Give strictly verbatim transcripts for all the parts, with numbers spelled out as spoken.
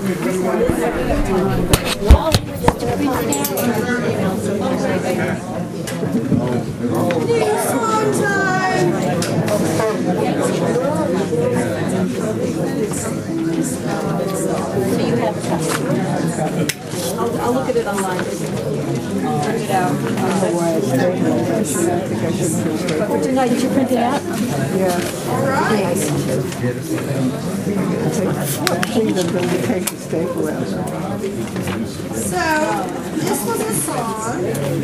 I'll, I'll look at it online. Print it out. But for tonight, did you print it out? Yeah. All right. Please, I'm going to take the staple out. So this was a song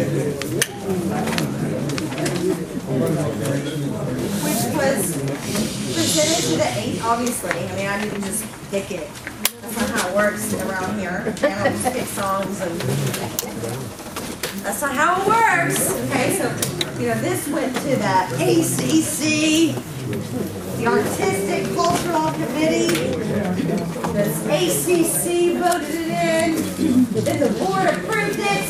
which was presented to the eight. Obviously, I mean, I didn't just pick it. That's not how it works around here. I don't just pick songs and that's not how it works. Okay, so you know this went to the A C C, the Artistic Cultural Committee. The A C C voted it in. Then the board approved it.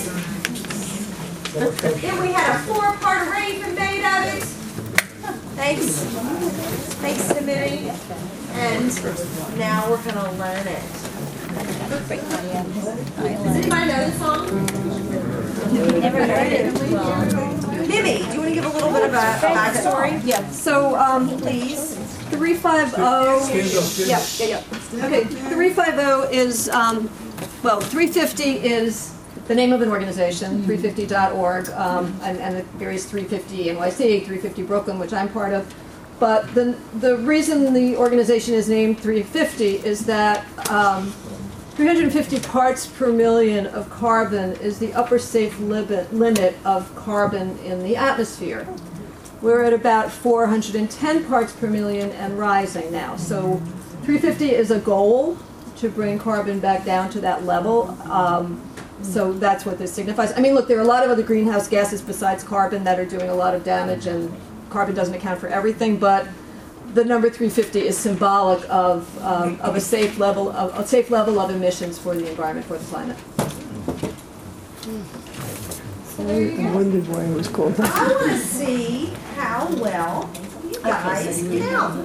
Then we had a four-part arrangement made of it. Thanks. Thanks to Minnie. And now we're going to learn it. Does anybody know this song? Never heard it. Well, Mimi, do you want to give a little bit of a, a backstory? Yeah. So, um, Please. three five zero. Yeah, yeah, yeah. Okay, three five zero is, um, well, three fifty is the name of an organization, three fifty dot org, um, and, and the various three fifty N Y C, three fifty Brooklyn, which I'm part of. But the, the reason the organization is named three fifty is that um, three hundred fifty parts per million of carbon is the upper safe limit, limit of carbon in the atmosphere. We're at about four hundred ten parts per million and rising now. So three fifty is a goal to bring carbon back down to that level. Um, so that's what this signifies. I mean, look, there are a lot of other greenhouse gases besides carbon that are doing a lot of damage, and carbon doesn't account for everything, but the number three fifty is symbolic of, um, of a safe level of a safe level of emissions for the environment, for the planet. I wondered why it was called that. I want to see how well you guys count.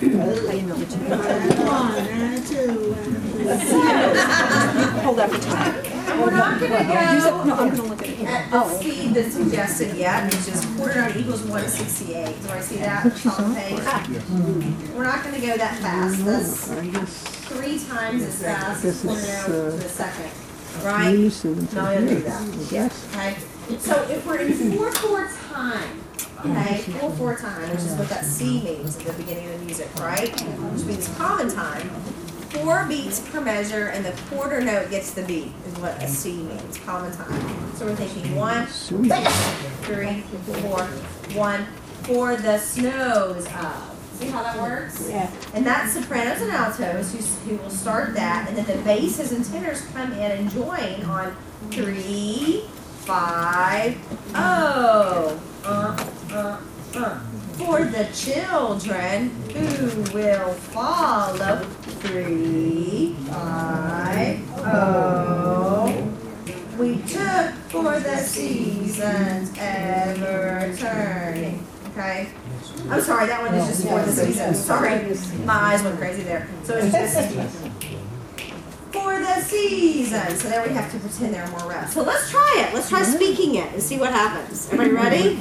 Hold that for time. We're not going to No, I'm go going to look at it. at the speed that's suggested yet, which is quarter note equals one sixty-eight. Do I see that on the page? We're not going to go that fast. That's I guess three times as fast as This quarter is, note uh, to the second. Right? Unison. No, I don't do that. Yes. Okay? So if we're in four four time, okay, four four time, which is what that C means at the beginning of the music, right? Which means common time. Four beats per measure, and the quarter note gets the beat, is what a C means, common time. So we're thinking one, Sweet. three, four, one, for the snows of. See how that works? Yeah. And that's sopranos and altos who, who will start that, and then the basses and tenors come in and join on three, five, oh, uh, uh, uh. For the children who will follow, three, five, oh. We took for the seasons ever turning. Okay? I'm sorry, that one is just for the seasons. Sorry, my eyes went crazy there. So it's just for the season. So there we have to pretend there are more reps. So let's try it. Let's try speaking it and see what happens. Everybody ready?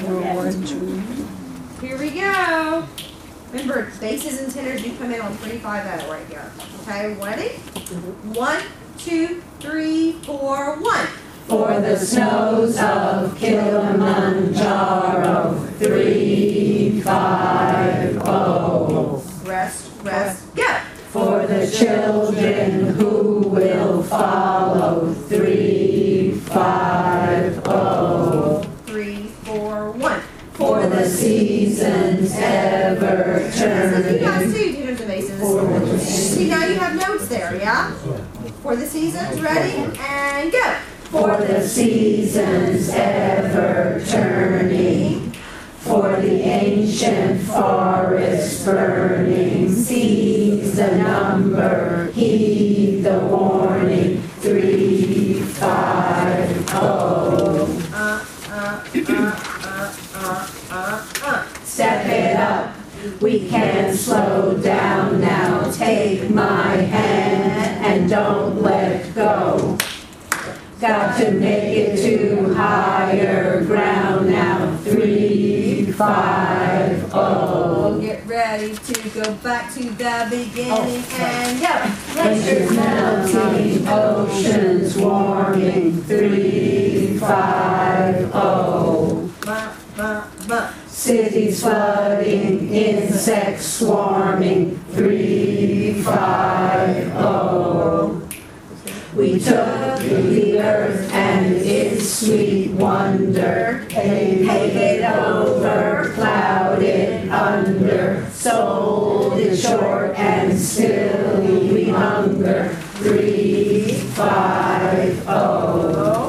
Here we go. Remember, basses and tenors, you come in on three five zero right here. Okay, ready? One, two, three, four, one. For the snows of Kilimanjaro, three, five, oh. Rest, rest, go. For the children who will follow, three, five, oh. Three, four, one. For the seasons ever So you guys turning. see tenors and basses. See, now you have notes there, yeah? For the seasons, ready? And go. For the seasons ever turning. For the ancient forest burning. Seize the number, heed the warning. Three, five, oh. Uh, uh, uh, uh, uh, uh, uh. Step it up, we can't slow down now. Take my hand and don't don't let go. Got to make it to higher ground now. Three, five, oh. Get ready to go back to the beginning and go. Glaciers melting, oceans warming. Three, five, oh. Bah, bah, bah. Cities flooding, insects swarming. Three, five, oh. We took the earth and its sweet wonder, paved it over, plowed it under, sold it short and still we hunger. Three, five, oh.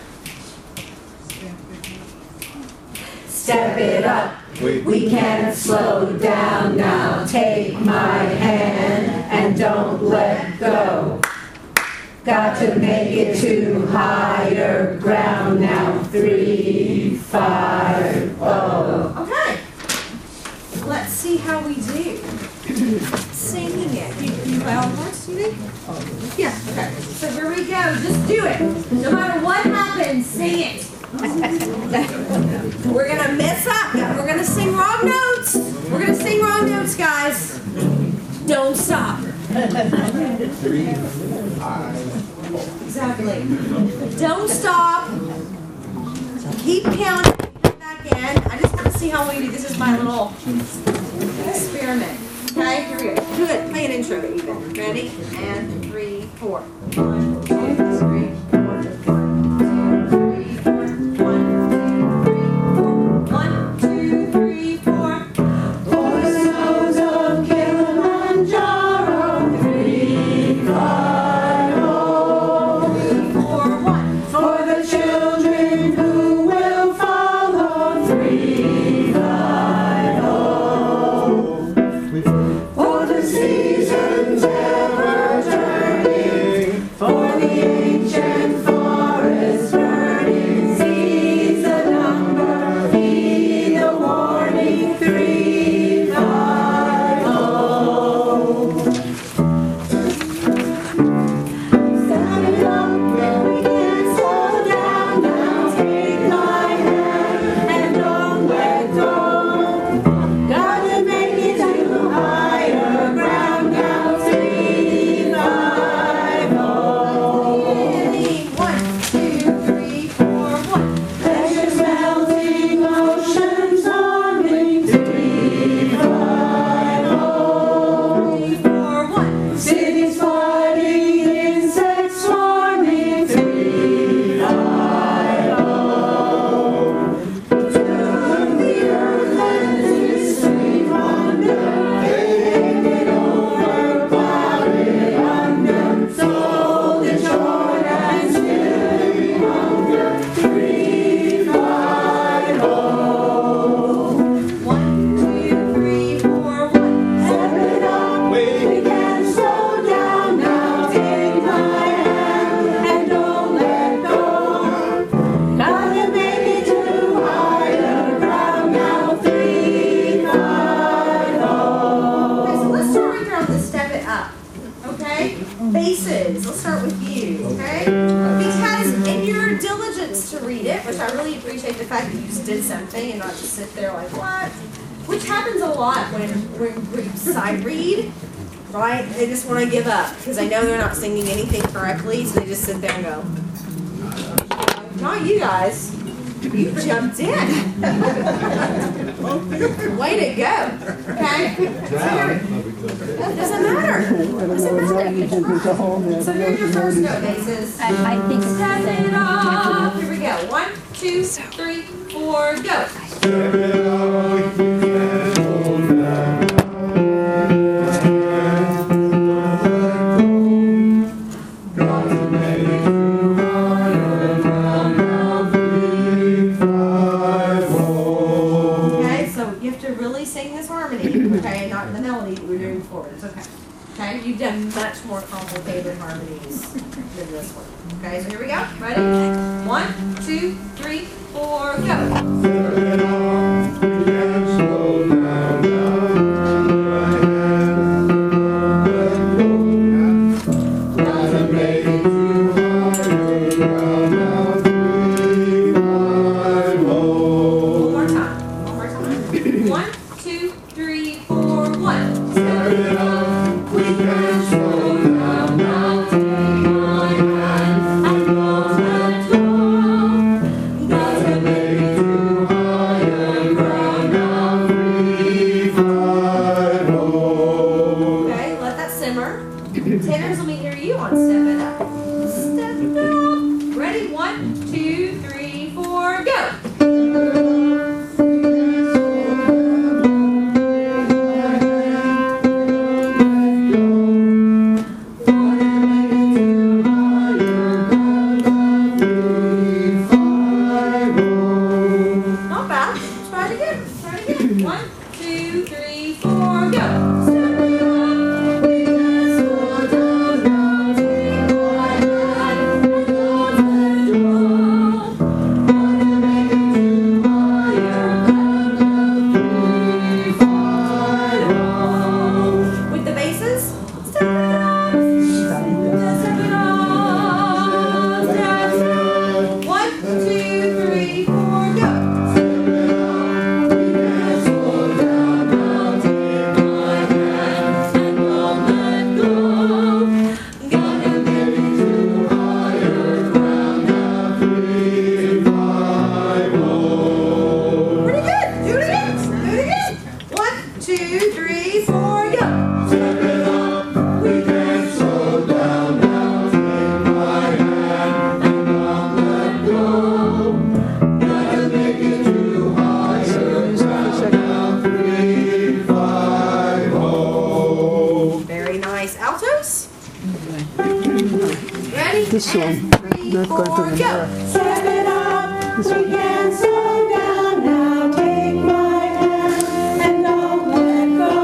Step it up, we can't slow down now. Take my hand and don't let go. Got to make it to higher ground now. Three, five, oh. Okay. Let's see how we do. Singing it. You, you play all the parts, do you think? Yeah. Okay. So here we go. Just do it. No matter what happens, sing it. We're gonna mess up. We're gonna sing wrong notes. We're gonna sing wrong notes, guys. Don't stop. Three, five, Exactly. Don't stop. Keep counting. Come back in. I just want to see how we do. This is my little experiment. Okay, here we go. Do it. Play an intro even. Ready? And three, four. One, two, three, four. One, two, three, four. For the snows of Kilimanjaro. Three, five, oh. Four, one. For the children who will follow. Three, five, oh. For the seasons ever turning, for the ancient forest burning, seize the number, heed the warning. Three, five, oh. Stand it up where we can't slow down now. Take my hand and don't let go. Gotta make it to higher ground now. Three, five, oh. One, two, three, four, one. Glaciers melting, oceans warming. Three, five, oh. Three, four, one. Cities flooding, insects swarming. Three, five, oh. Took the earth and its sweet wonder, paved it over, plowed it under, sold it short and still we hunger. Three, five, oh. One, two, three, four, one. Step it up, we can't slow down now. Take my hand and don't let go. Gotta make it to higher ground now. Three, five, oh. Okay, so let's start right there on the step it up. Okay? Bases. Let's start with you. Okay? Because in your diligence to read it, which I really appreciate the fact that you just did something and not just sit there like, what? Which happens a lot when, when groups side read, right? They just want to give up because they know they're not singing anything correctly, so they just sit there and go. Not you guys. You jumped in. Way to go. Okay? So here- It doesn't matter. I don't Doesn't know, matter. maybe there's a hole there. So here's your first note, bases. I, I think Step it off. Here we go. One, two, three, four, go. Okay, so you have to really sing this harmony, okay, and not the melody that we're doing before. It's okay. Okay, you've done much more complicated harmonies than this one. Okay, so here we go. Ready? One, two, three, four, go. Gotta on, step it up. Step it up. Ready? One, two, three, four, go. Not bad. Try it again. Try it again. One, two, three, four, go. Step it up. We can slow down now. Take my hand and don't let go. Gonna make it to higher ground now. Three, five, oh. With the basses, step it up. Step it up. Step it up. One, two, three, four, go. Pretty good. Do it again. Do it again. One, two, three, four, go. Step it up, we can slow down now. Take my hand and don't let go. Gotta make it to higher ground now. Three, five, oh. Very nice. Altos. Ready? This one. And three, Not going to four, the go. mirror. Step it up, we can slow down now. Take my hand and don't let go.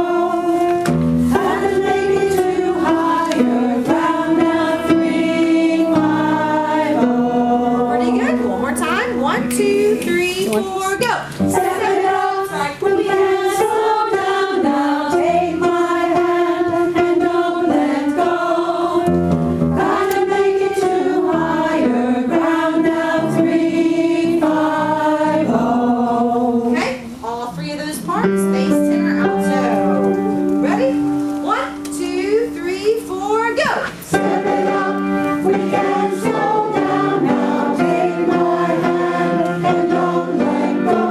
Gotta make it to higher ground now. Three, five, oh. Pretty good. One more time. One, two, three, four, go. Step it up, we can slow down now. Take my hand and don't let go. Gotta make it to higher ground now. Three, five, oh. Okay. All three of those parts. Bass, tenor, alto. Ready? One, two, three, four, go. Step it up, we can slow down now. Take my hand and don't let go.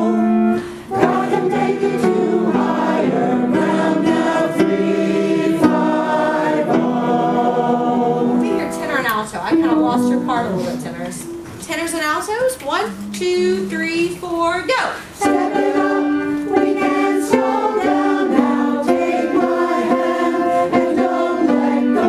Gotta make it to higher ground now. Three, five, oh. Moving your tenor and alto. I kind of lost your part a little bit, tenors. Tenors and altos. One, two, three, four, go. Step it up, we can slow down now. Take my hand and don't let go.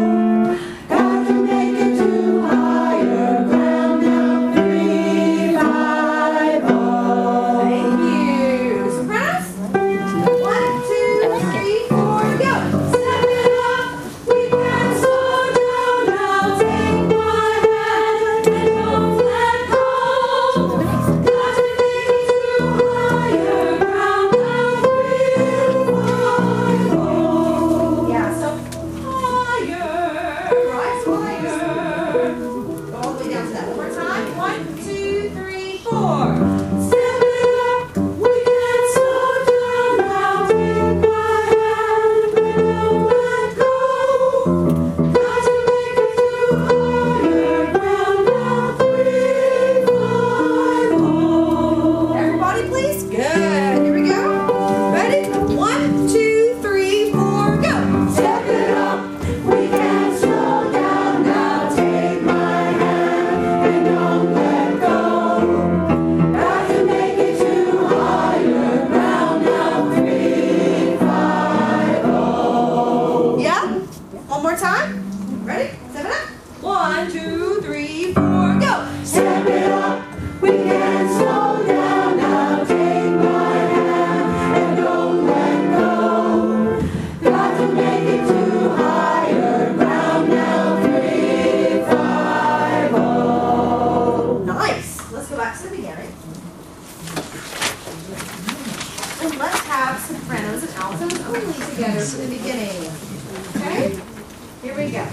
Gotta make it to higher ground now. Three, five, oh. Thank you. Sopranos. One, two, three, four, go. Step it up, we can slow down now. Take my hand and don't let go. Gotta make it to higher ground now. Three, five, oh. Yeah, so higher, rise higher. Go all the way down to that. One more time. One, two, three, four. Step it up, we can slow down now. Take my hand and don't let go. Gotta make it to higher ground now. Three, five, oh. Everybody, please. Good. Here we go. Ready? One, two, three, four, go. Step it up, we can slow down now. Take my hand and don't let go. Gotta make it to higher ground now. Three, five, oh. Yeah? One more time. Ready? Step it up. One, two, three, four, go. Step it up, we can slow down now. Take my hand and don't let go. Got to make it to higher ground now. Three, five, oh. Nice. Let's go back to the beginning. And let's have sopranos and altos only together from the beginning. Okay? Here we go.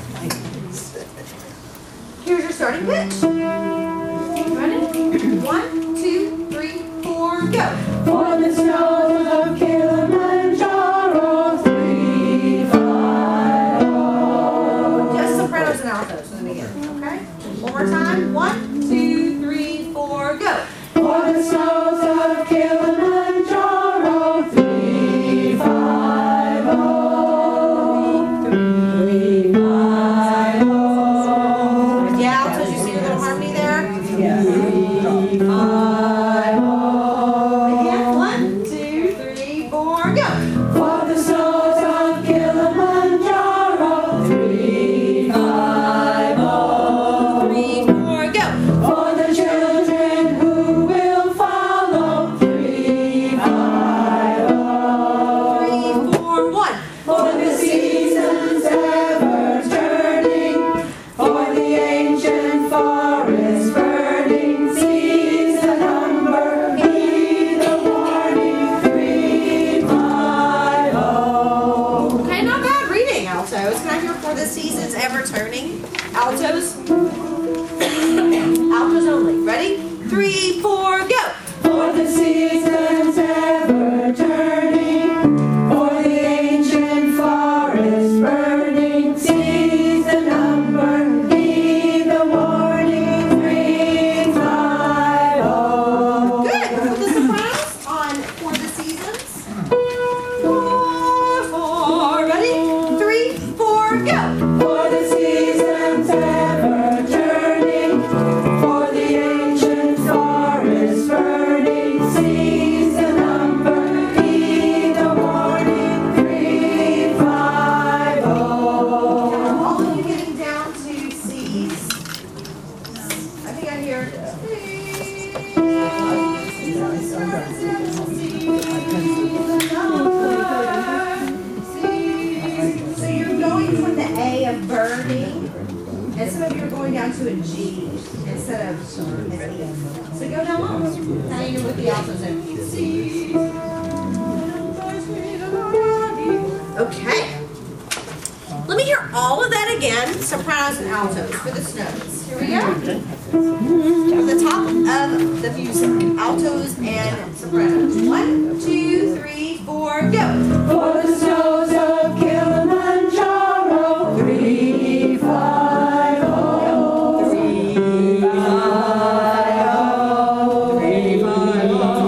Here's your starting pitch. Ready? One, two, three, four, go. For the snows of Kilimanjaro, three, five, oh. Just sopranos and altos from the beginning. Okay? One more time. One, two, three, four, go. For the snows of Kilimanjaro, three, five, oh. Three, five, ever turning. Altos. Altos only. Ready? Three, four, go. For the seasons ever turning, for the ancient forest burning, seize the number, heed the warning, three, five, oh. Good. Put the sopranos on For the Seasons. Four, four. Ready? Three, four, go. For the seasons ever turning, for the ancient forest burning, seize the number, heed the warning, three, five, oh. All of you getting down to C's. I think I hear so you're going from the A of burning, and some of you are going down to a G instead of an E. So go down low. Now you're with the altos in C. Okay. Let me hear all of that again, sopranos and altos for the snows. Here we go. From the top of the music, altos and sopranos. One, two, three, four, go. For the snows of Kilimanjaro, three, five, oh. Three, five, oh. Three, five,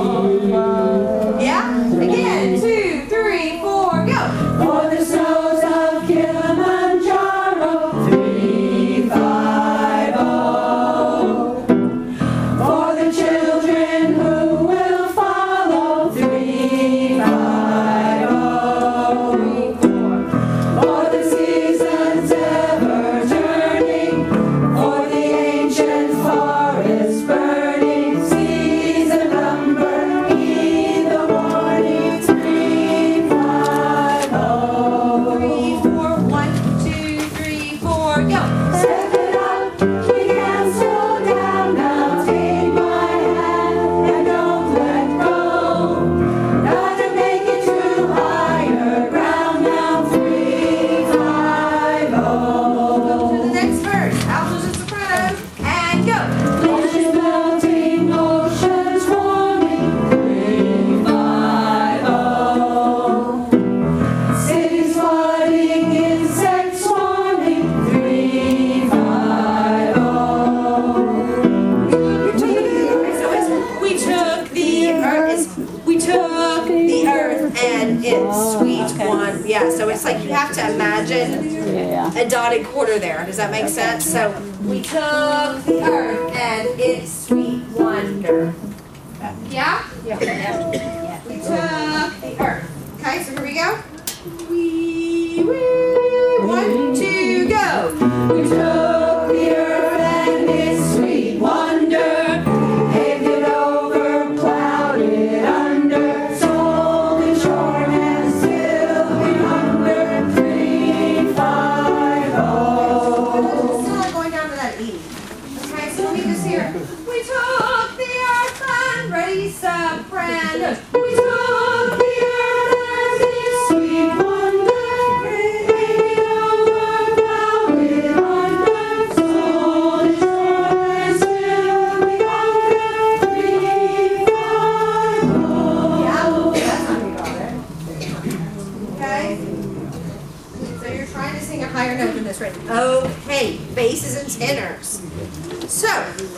oh. Yeah? Again, two, three, four, go. For the snows of Kilimanjaro, three, five, oh. For the children who will follow, three, five, oh. For the seasons ever turning, for the ancient forest burning, seize the number, heed the warning, three, five, oh. Three, four, one, two, three, four, go. Step it up, we can't slow down now. Take my hand and don't let go. Gotta make it to higher ground now. Three, five, Go to oh. the next verse, altos and sopranos, and go. Oceans melting, oceans warming. Three, five, oh. Cities flooding, insects swarming. Three, five, oh. So it's, we took the earth, it's, we took the earth and its sweet one. Yeah, so it's like you have to imagine a dotted quarter there. Does that make sense? So we took the earth and its sweet wonder. Yeah? Yeah. We took the earth. Okay, so here we go. Wee, wee. One, two, go. We took the earth and its sweet wonder, paved it over, plowed it under, sold it short and still we hunger. Three, five, oh. Still like going down to that E. Okay, so let me just hear. We took the earth and ready sopranos. We took the earth and its Sweet wonder, paved it over, plowed it under, sold it short and still we hunger. Three, five, oh. Yeah, that's how we got it. Okay? So you're trying to sing a higher note than this, right? Okay, basses and tenors. So,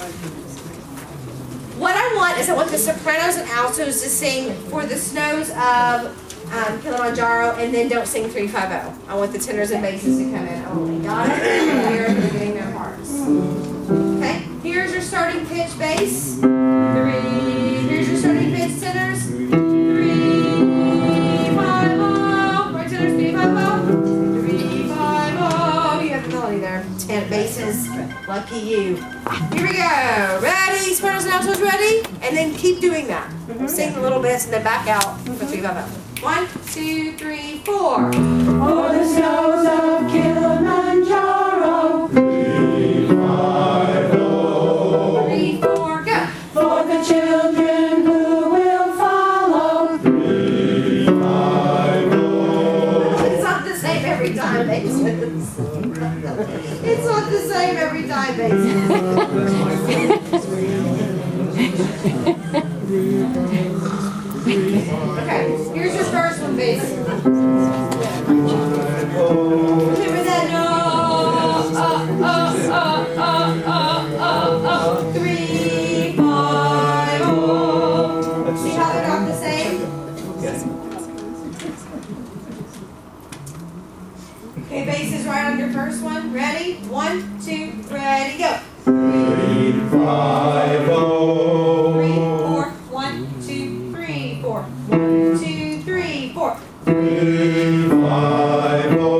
what I want is I want the sopranos and altos to sing For the Snows of um, Kilimanjaro, and then don't sing three five oh. I want the tenors and basses to come in only. Got it? Here, they're getting their hearts. Okay, here's your starting pitch bass. Three. Here's your starting pitch tenors. Three, five, oh. Right tenors, three, five, oh. Three, five, oh. You have the melody there. Ten basses. Lucky you. Here we go. Ready? Sopranos and altos ready? And then keep doing that. Sing the little bits and then back out for three, five, oh. One, two, three, four. For the snows of Kilimanjaro, Three, five, oh. Three, four, go. for the children who will follow. Three, five, oh. It's not the same every time, basses. It's not the same every time, okay, here's your first one, bass. Remember that? No. Uh, uh, uh, uh, uh, uh, uh. Three, five, oh. See how they're not the same? Okay, bass is right on your first one. Ready? One, two, ready, go. Three, five, oh. Three, four. One, two, three, four. One, two, three, four. Three, five, oh.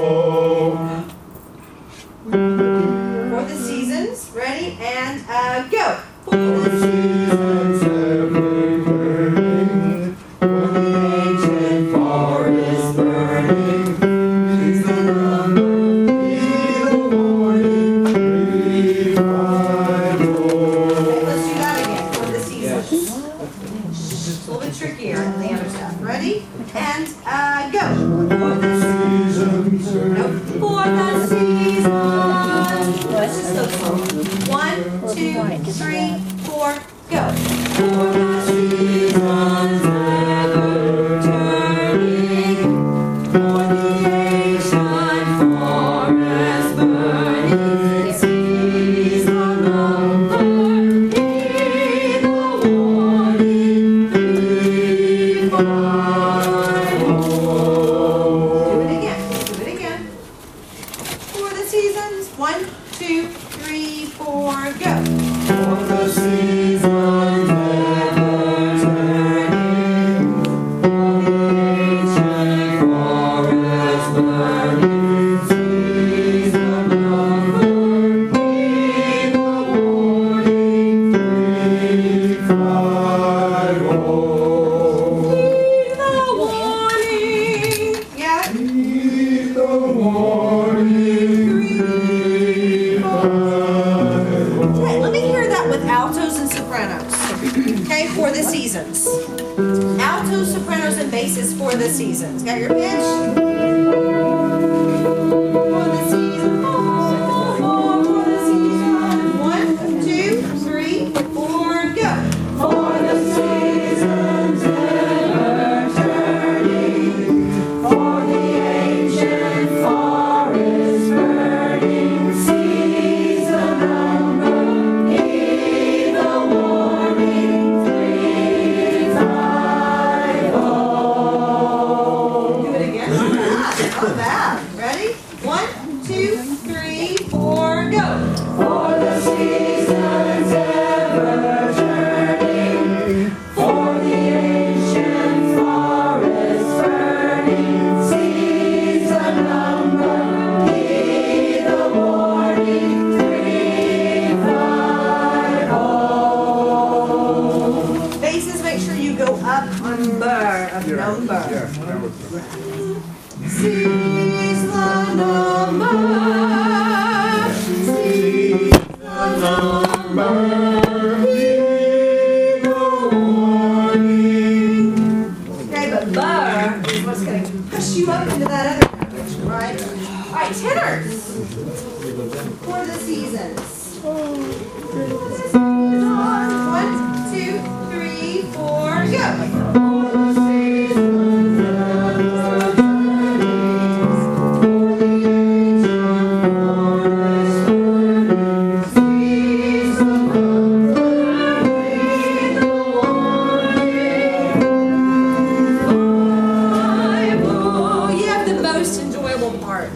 For the seasons. Ready? And uh, go. For the Seasons ever turning, for the ancient forest burning. Sings the number, heed the warning. Three, five, oh. Okay, let's do that again. For the seasons. A little bit trickier than the other stuff. Ready? And uh, go. For the Seasons Nope. For the seasons. Let's just go slow. One, two, three, four, go. For the seasons ever turning, for the ancient forest burning, sees the number, heed the warning, three, five, oh. Do it again. Do it again. For the seasons, one, two, three, four, go. For the seasons ever turning, for the ancient forest burning, sees the number, heed the warning, three, five, oh. Heed the warning. Yeah. Heed the warning, three, five, Okay, let me hear that with altos and sopranos. Okay, for the seasons. Altos, sopranos, and basses for the seasons. Got your pitch? For the season. Four, four, for the season. One, two, three, four, go. For the seasons ever turning, for the ancient forest burning, sees the number, heed the warning, three, five, oh. Do it again. Not bad. Not bad. Ready? One, two, three, four, go. For the seasons ever turning, for the ancient forest burning, sees the number, heed the warning, three, five, oh. Basses, make sure you go up on burr of number. Sees the number, sees the number, heed the warning. Okay, but burr is what's going to push you up into that other language, right? All right, tenors for the seasons. One, two, three, four, go. For the seasons ever turning, for the ancient forest burning, sees the number, heed the warning. Five, oh, you have the most enjoyable part.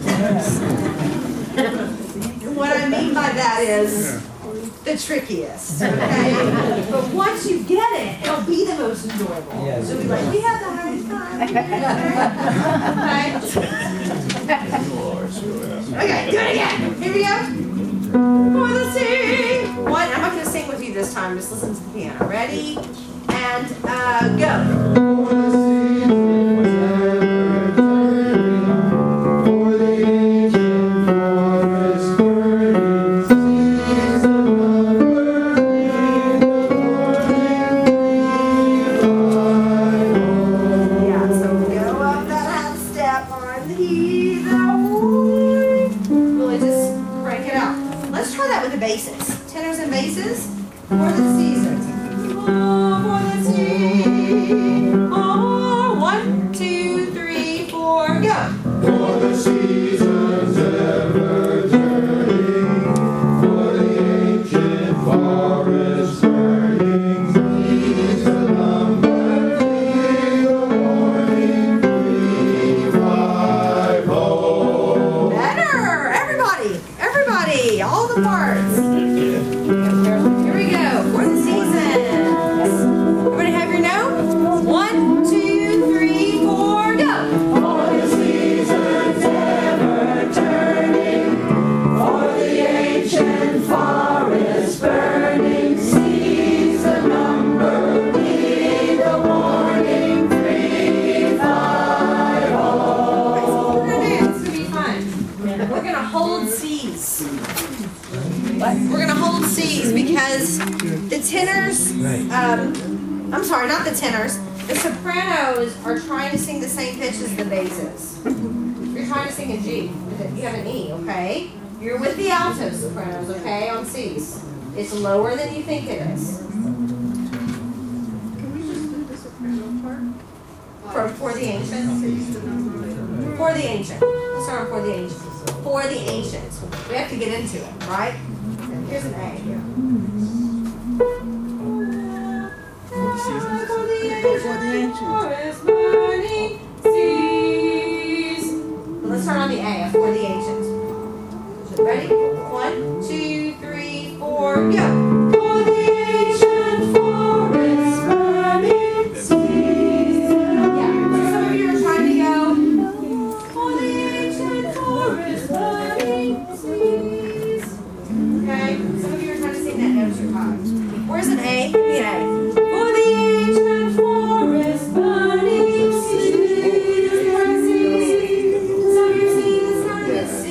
What I mean by that is the trickiest, okay? But once you get it, it'll be the most enjoyable. Yes. So we're like, we had the hardest time. Okay? Okay, do it again. Here we go. For the sing. One, I'm not going to sing with you this time. Just listen to the piano. Ready? And uh, go. For the seasons ever turning, for the ancient forest burning, sees the number, heed the warning, three, five, oh. Yeah, so go up that half step on the the warning. Really just with the basses. Tenors and basses for the seasons. Oh, for the seasons. Oh, one, two, three, four, go. For the seasons ever turning, for the ancient forest burning, sees the number three, the warning three, five, oh. Better! Everybody! Everybody! All the parts! Here we go. For the seasons. Everybody have your note? One, two, three, four, go! For the seasons ever turning, for the ancient forest burning, sees the number, be the warning, three, five, oh. We're gonna do. It's gonna be fun. We're gonna hold C's. We're gonna hold C's because the tenors, um, I'm sorry, not the tenors, the sopranos are trying to sing the same pitch as the basses. You're trying to sing a G, you have an E, okay? You're with the alto sopranos, okay, on C's. It's lower than you think it is. For, for the ancients? For the ancient. Let's start with for the ancients. For the ancients. We have to get into it, right? Here's an A here. For the ancient forest burning seas. Let's start on the A, for the ancients. Ready? One, two, three, four, go. For the ancient forest burning, sees the Yeah, so some of you are trying to go. For the ancient forest burning seas. Okay? Some of you are trying to sing that note too high. Where's an A? Give me an A. For the ancient forest burning, sees the Some of you are singing this kind of C.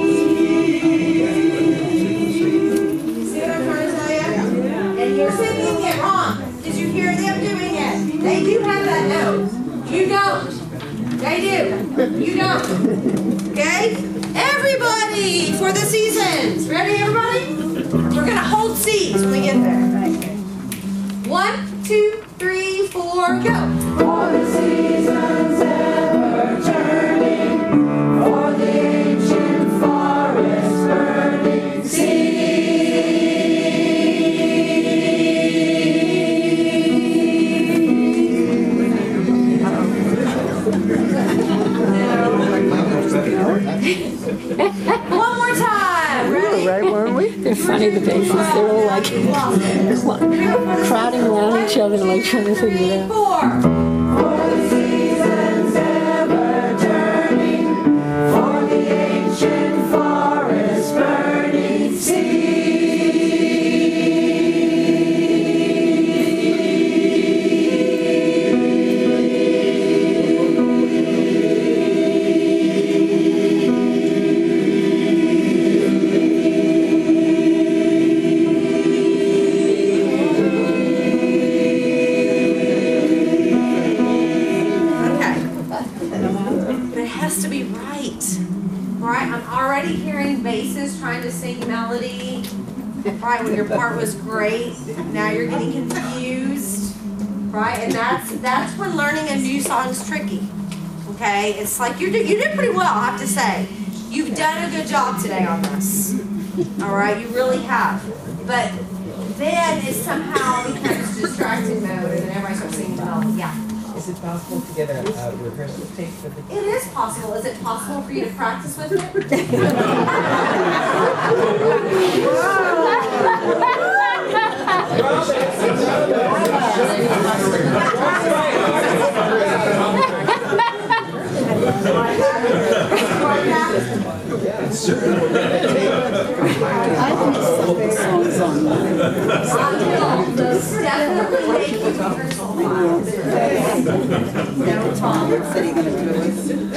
See what I'm trying to tell you? And you're singing it wrong because you hear them doing it. They do have that note. You don't. They do. You don't. Okay? Everybody for the seasons. Ready, everybody? We're going to hold C's when we get there. One, two, three, four, go. For the seasons ever turning, for the ancient forest burning, One more time. We Ready? were right, weren't we? They're funny, the faces. They're all like crowding around each other, like trying to figure it out. Four. For the seasons ever turning, for the ancient forest burning, Okay. But it has to be right. Right? I'm already hearing basses trying to sing melody. Right? When your part was great. Now you're getting confused. Right? And that's that's when learning a new song is tricky. Okay? It's like you did you did pretty well, I have to say. You've done a good job today on this. Alright, you really have. But then it somehow becomes distracting mode and then everybody starts singing melody. Yeah. Is it possible to get a uh, rehearsal tape for the? It is possible. Is it possible for you to practice with it?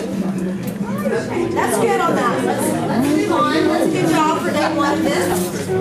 Okay, that's good on that. Let's, let's move on. Let's good job for day one of this.